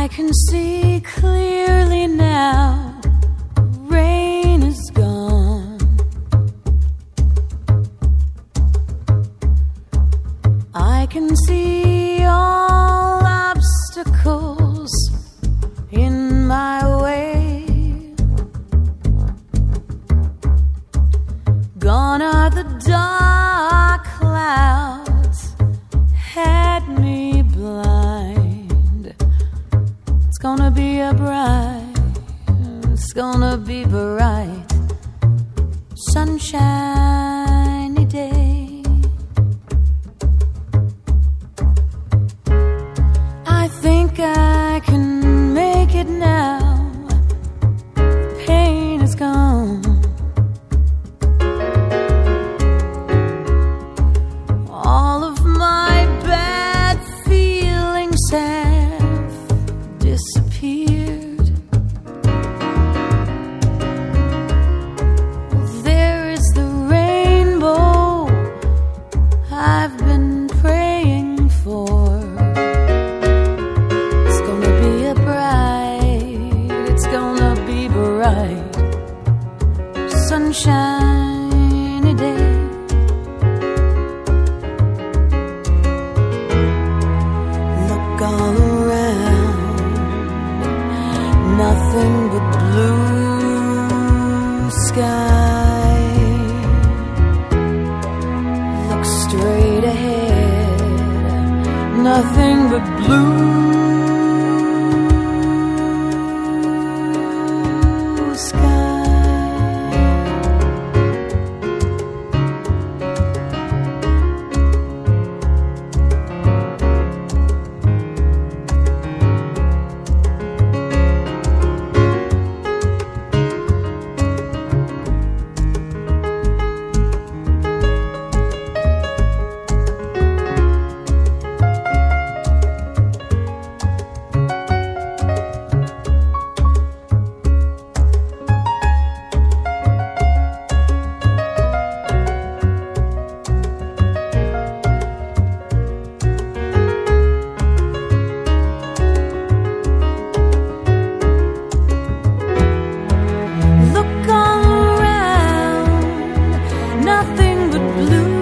I can see clearly now, rain is gone. I can see all obstacles in my way. Gone are the dark clouds, had me blind. It's gonna be a bright, sunshiny day. I think I can make it now. Pain is gone. All of my bad feelings have disappeared. There is the rainbow I've been praying for. It's gonna be a bright, sunshiny day. Look all around, nothing but blue sky. Look straight ahead, nothing but blue sky. Nothing but blue